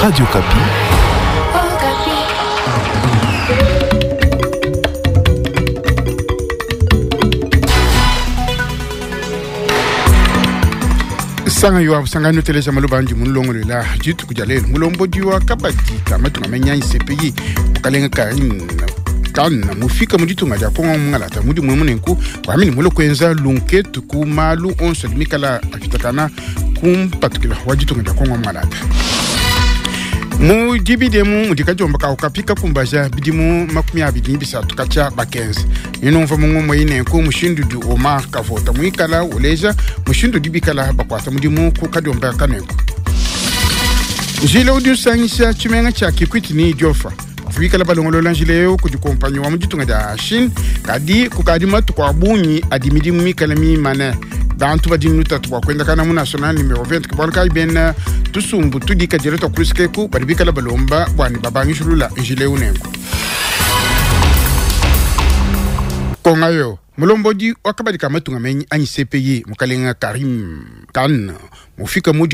Radio Kapi. Sanga yuwa sanga nuteleza malubanji mulongo lela jitu kujalelo mulombo diwa kabati tamatu ngamenya ICPI kalenga kan mufika muditu ngaja kongo ngalata mudi mwemunenku wamini mulo kwenza lunke tuku malu onso mikala akitakana particular wajitu ngaja kongo ngalata mu dibidemu mudikajomba ka okapika kumbaja bidimu makumi abidi bisa tukacha bakenzi inonva mungumo inenku mushindu Omar Kavota muikala oleja mushindu dibikala bakwata mudimu ku kadomba kanenku jile udu sangisa chimenga cha kikwiti ni jofa Fuikala balongolo langileo kujikompanyo wa mujitunga da Shin kadi kukadima tukwa bunyi adimidi mumikala mi mane dantu badinuta tukwa kwenda kana mu national numero 20 kibalka ibena tusumbu tudika direto kuriskeku badibikala balomba bwani babangishulula jile unengo kongayo mulombodi wakabadika matunga menyi anyi CPI mukalenga Karim kan mufika mudi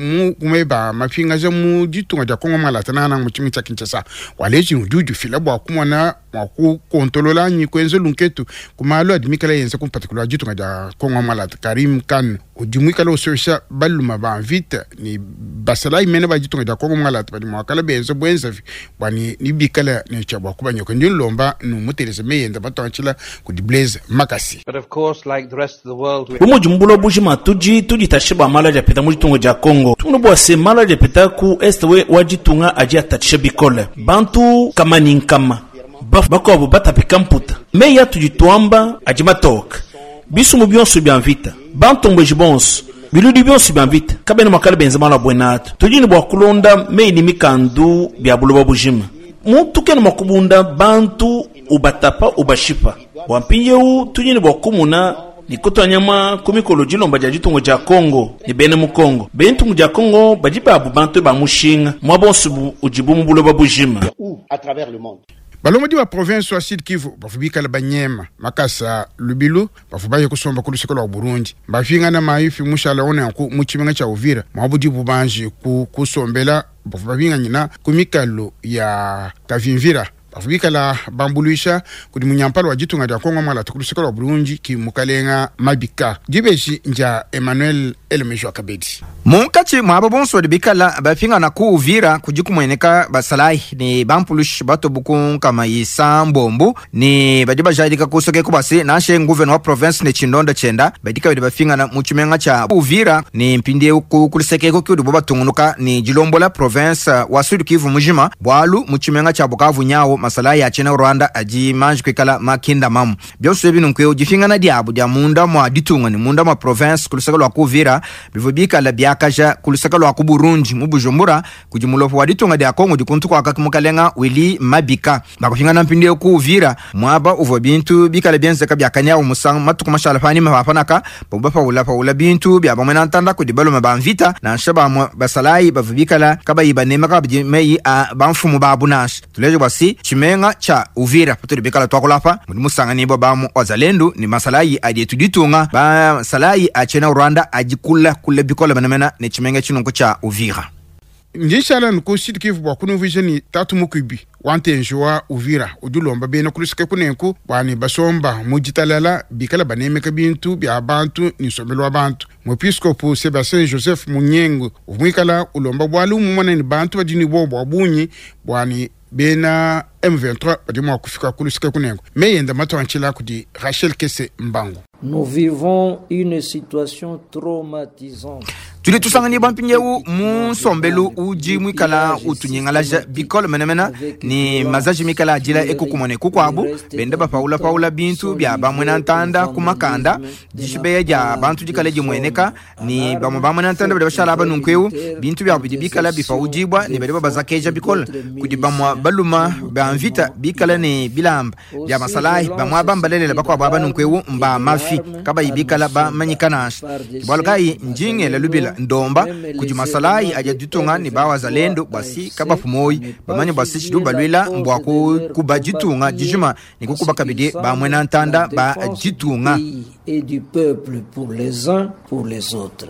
mweba mafinga za mudi tunga ja kongo malatana na mchimi cha Kinshasa waleji ududu filabwa kumwana waku kontolola nyi kwenzo lunketu kumalo adimikala yenza particular jitu nga ja kongo malata Karim kan udimikala ososha baluma ba vite ni basala imene ba jitu nga ja kongo malata badi mwakala benzo bwenza bani ni bikala ne chabwa kubanyoko ndi lomba no muteleze meyenda batanchila ku Blaze Makasi. But of course, like the rest of the world, umujumbulo bujima tuji tashiba mala ja peta mujitunga ja Kongo tunubo se mala ja peta ku estwe wajitunga aja tatisha bikole bantu kama ninkama bako batapika mputa meya tujituamba ajimatok bisu mubionso bianvita bantombe jibons biludi bionso bianvita kabene makala benzema la bwenatu tujini bwa kulonda meyi ni mikandu bya buloba bujima muntu kene makubunda bantu ubatapa ubashipa wampinyewu tujini bwa kumuna nikoto nyama kumikolo jilomba jajitungo ja Kongo ni bene mu Kongo bentungo ja Kongo bajiba abubantu ba mushinga mwabonsu ujibu mubulo babujima à travers le monde. Balomodi wa province wa Sud Kivu bafubika la Banyema Makasa Lubilu bafubaye kusomba kulusikola wa Burundi bafinga na maifi mushala one ku muchimenga cha Uvira mwabudi bubanji kusombela bafubinga nyina kumikalo ya Kavimvira bafubika la bambuluisha kudi munyampalo wa jitunga ja Kongo mala tukulusikola wa Burundi ki mukalenga mabika dibeshi nja Emmanuel Elmejwa Kabedi Munkati mwababonso de bikala bafinga na ku Uvira kujikumweneka basalai ni bampulush bato buku kama isambombo ni bajiba jadika kusoke kubasi na she gouvernement province ne Chindonda chenda badika bafinga na muchimenga cha Uvira ni mpinde kuliseke ko kudu batungunuka ni Jilombola province wa Sud Kivu mujima bwalu muchimenga cha Bukavu nyawo masalai ya China Rwanda aji manji kwekala makinda mamu byose binu nkwe jifinga na diabu dia munda mwa ditunga ni munda mwa province kuliseka lwa Uvira bivubika la biakaja kuliseka lwa Burundi mu Bujumbura kujimulofu wa ditunga dia Kongo dikuntu kwa kakimukalenga wili mabika bakufinga na mpinde ku Uvira mwaba uvo bintu bikala bienze ka biakanya umusang matuku mashala fani mafanaka bobafa ula bintu bya bomena ntanda ku dibalo mabamvita na shaba basalai bavubikala kaba ibanema ka bimei bamfumu babunash tuleje basi chimenga cha Uvira puto bikala twakulapa musanga nibo bamu wazalendo ni masalai adietuditunga ba salai achena Rwanda ajikula kule bikola manamena ne chimenga chinonko cha Uvira njishala nuko Sud Kivu bwa kunu vision tatu mukubi wante njwa Uvira udulomba bena kulusike kunenku bani basomba mujitalala bikala banemeka bintu bya abantu ni somelo abantu mwepiskopu Sebastien Joseph Munyengo umwikala ulomba bwalu mumwana ni bantu badini bobo abunyi bwani bena M23 badimo kufika kulusike kunenku meyenda matwanchila kudi Rachel Kese Mbango. Nous vivons une situation traumatisante. Tuli tusangani bampinyewu musombelu uji mwikala utunyengala bikol menemena ni mazaji mikala ajila ekukumone kukwabu bende paula bintu bya bamwena ntanda kumakanda jishibe ya bantu jikale jimweneka ni bamwena ntanda bade bashala abanunkwewu bintu bya bikala bifa ujibwa ni bade bazakeja bikol kudi bamwa baluma banvita bikala ni bilamba bya masalai bamwa bambalele bakwa abanunkwewu mba mafi kaba ibikala ba manyikanash kibalkai njinge la lubila ndomba kujimasalai ajajitunga ni bawa zalendo basi kaba pumoi bamani basi shidu balwela mbwako kubajitunga jijuma ni kukuba kabide ba mwena ntanda ba jitunga et du peuple pour les uns pour les autres.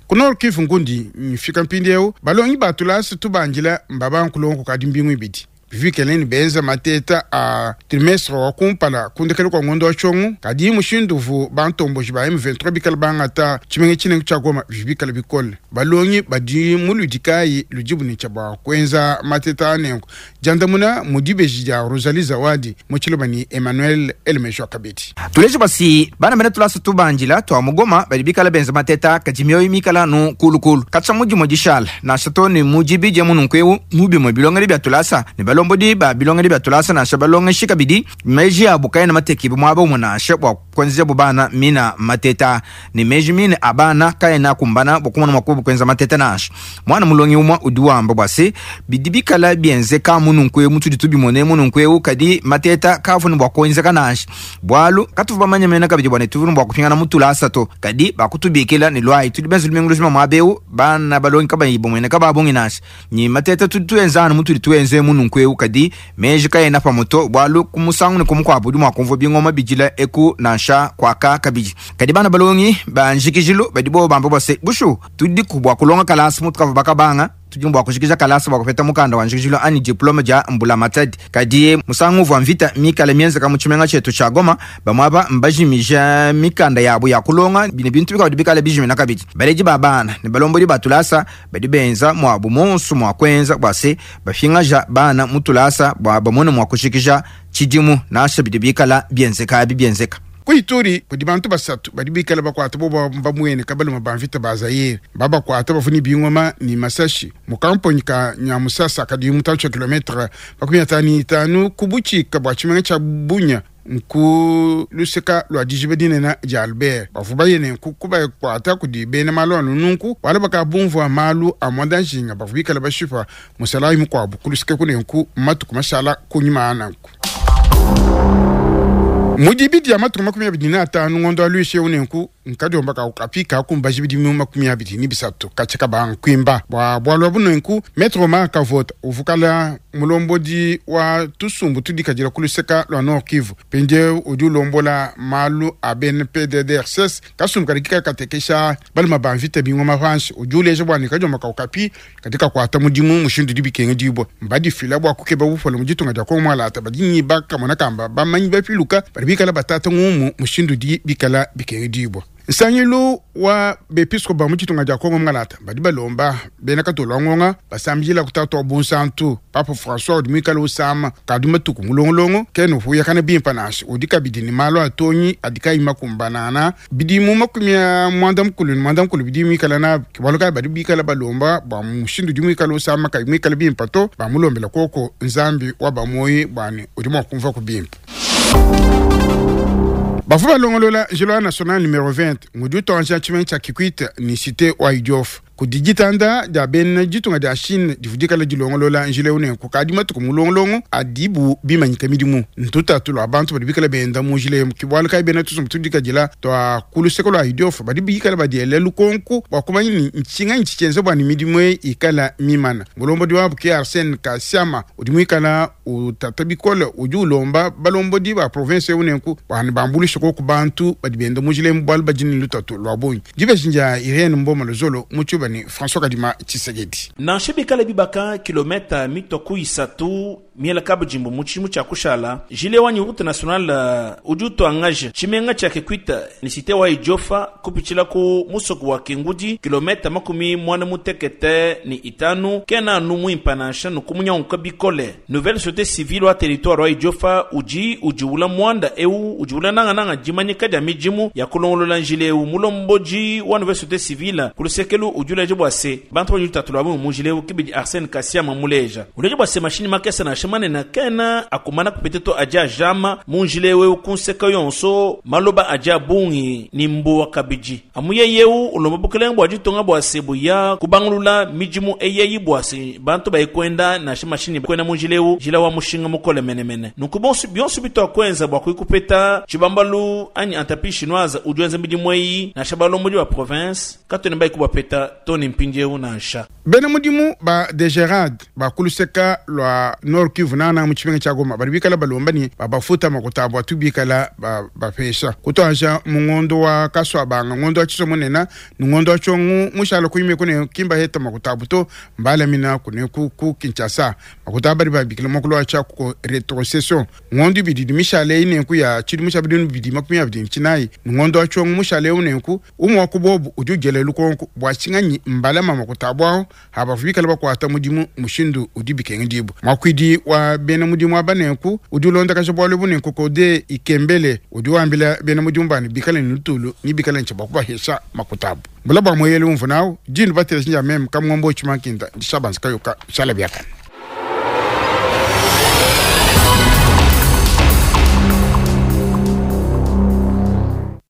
kunor Kivu ngundi mfika mpindeo balongi batulasa tubanjila mbaba nkulongo kadimbingu ibidi bivi keleni benza mateta a trimestre wa kumpala kundekele kwa ngondo chongu kadi mushinduvu bantombo jiba M23 bikala bangata chimenge chine chagoma bivi kala bikole balongi badi muludikai lujibu ni chaba kwenza mateta anengo jandamuna mudibe jija Rosalie Zawadi mochilobani Emmanuel Elmesho Kabeti tuleje basi bana mena tulasa tubanjila to amugoma badi bikala benza mateta kajimyo imikala no kulukulu katsa muji mojishal na shatoni mujibi jemunu nkwewu mubi mobilonga libya tulasa ni lombodi ba bilonga di batulasa na shabalonga shikabidi meji abukai na mateki bumwaba umuna shebwa kwenze bubana mina mateta ni meji mine abana kai na kumbana bokumana makubu kwenza mateta nash mwana mulongi umwa uduwa mbabase bidibikala bienze ka mununkwe mutu ditubi mone mununkwe ukadi mateta kafu nbwa kwenze kanash bwalu katufu bamanya mena kabidi bwane tuvu nbwa kupingana mutulasa to kadi bakutubikila ni lwai tulibenzu limengu luzima mwabeu bana balongi kaba ibomwene kaba abongi nash ni mateta tutuenzana mutu dituenze mununkwe kadi meji kaye na pamoto bwalu kumusangu ni kumukwa budu mwakumvo bingoma bijila eku nansha kwaka kabiji kadi bana balongi banjikijilo badibo bambo base bushu tudi kubwa kulonga kalasi mutu kavu baka banga tujumbo wakushikisha kalasi wakufeta mukanda wanjikijilo ani diploma ja mbula matadi kadi musangu vwamvita mikala mienza kamuchimenga chetu cha Goma bamwaba mbaji mija mikanda yabu ya kulonga bine bintu bika wadibikala bijimi na kabiji baleji babana ni balombo di batulasa badibenza mwabu monsu mwakwenza base bafinga ja bana mutulasa bamone mwakushikisha chijimu na asha bidibikala bienzeka bienzeka kuituri kudi bantu basatu badibikala bakwata boba mbamwene kabalo mabamvita bazayire baba kwata bafuni bingoma ni Masashi mukampo nika nyamusasa kadi mutacho kilometre bakumya tani tanu kubuchi kabwachimenga cha bunya nku luseka lwa dijibedine na Jalbert bafubayene kukuba kwata kudi bene malo nunku wala bakabumvu malu amondanjinga bafubikala bashifa musalayi mukwabu kuluseka kunenku matuku mashala kunyima ananku mujibidi ya matu makumi abidi na atanu ngondo aluishe unenku nkadi ombaka ukapika kumbajibidi makumi abidi ni bisatu kachaka ba nkwimba bwalwa buno enku metro maka vote uvukala mulombodi wa tusumbu tudikajira kuluseka lwa Nord Kivu pende udulombola malu ABNPDDRCS kasum kadikika katekesha bali mabamvite bingoma vanshi ujuleje bwani kajo maka ukapi katika kwata mudimu mushindu dibikenge dibo mbadi fila bwa kukeba bufolo mujitunga jako mwalata badini baka monakamba bamanyi bafiluka bikala batata ngumu mushindu di bikala bikenge dibo nsanyilo wa bepisco ba muchitunga ja Kongo ngalata badi balomba bena katolo ngonga basamjila kutato bonsantu papa François de Mikalo Osama kaduma tuku mulongolongo keno fu yakana bimpa nashi odika bidini malo atonyi adika imakumbanana bidimu makumya mwandam kulu bidimi Mikala na kibaloka badi bikala balomba ba mushindu di Mikalo Osama ka Mikala bimpa to ba mulombela koko nzambi wa ba moyi bani odimo kumva ku bimpa bafuba longolola jelo national numéro 20 ngudu tonja chimencha kikwita ni cité wa Idiof ku digitanda da ben jitunga da Chine difudikala dilongolola njile une ku kadima to mulongolongo adibu bimanyika midimu ntuta tulo abantu badibikala benda mu jile kibwala kai bena tusum tudika jila to kulu sekolo Idiof badibikala badielelu konku bakumanyi nchinga nchikenze bwa ni midimu ikala mimana ngolombo diwa buke Arsène Kasiama udimikala utatabikola ujulomba balombo diba province unenku bani bambuli shoko ku bantu badibenda mu jile mbal bajini lutatu lwabonyi dibe jinja Irene Mboma Lozolo muchuba ni François Kadima Tshisekedi na shebikala bibaka kilometa mitoku isatu miela kabu jimbo muchimu cha kushala jile wanyi route nationale ujuto angaje chimenga cha kekwita ni cité wa Idiofa kupichila ku musoku wa Kingudi kilometa makumi mwana mutekete ni itanu kena numu impanasha nukumunya unkabikole nouvelle société civile wa territoire wa Idiofa ujiula mwanda ujiula nanga jimanyika ja mijimu ya kulongolola njile mulomboji wa nouvelle société civile kulusekelu ujula jibwase bantu wajuta tulabu mujile kibidi Arsène Kasiama muleja uleje bwase machine makesa na shimane na kena akumana kupeteto aja jama munjile we kunseka yonso maloba aja bungi ni mbo wakabiji amuye yeu ulomabukele bwajitonga bwase buya kubangulula mijimu eyeyi bwase bantu bayikwenda na machine kwenda munjile jila wa mushinga mukole menemene nukubonsu bionsu bito kwenza bwakuyikupeta chibambalu anyi antapi chinoise ujuenze mijimu eyi na shabalo mudi wa province katone bayi kubapeta toni mpinje unasha bena mudimu ba de Gerard ba kuluseka lwa Nord Kivu na mchipenga cha Goma baribikala balomba ni bafuta makutabu atubikala bapesha kutoaja mungondo wa kaswabanga ngondo achiso monena ngondo achongu mushala kuime kune kimba heta makutabu to mbala mina kune ku Kinshasa makutabu bari babikala makolo acha ku retrocession ngondo bididi mishale ine ku ya chidi mushabidinu bididi makumya bididi chinai ngondo achongu mushale une ku umwa kubobu ujugele luko bwachinganyi mbala makutabu aho habafubikala bakwata mudimu mushindu udibike ndibu makwidi wa bena mudimu abanenku udulonda kashabwale bunenku kode ikembele udiwambila bena mudimu bani bikala nutulu ni bikala nchaba kuba hesha makutabu bulaba moyele umfunao jinu batele sinja mem kamngombo chimankinda shabanska yoka shala byaka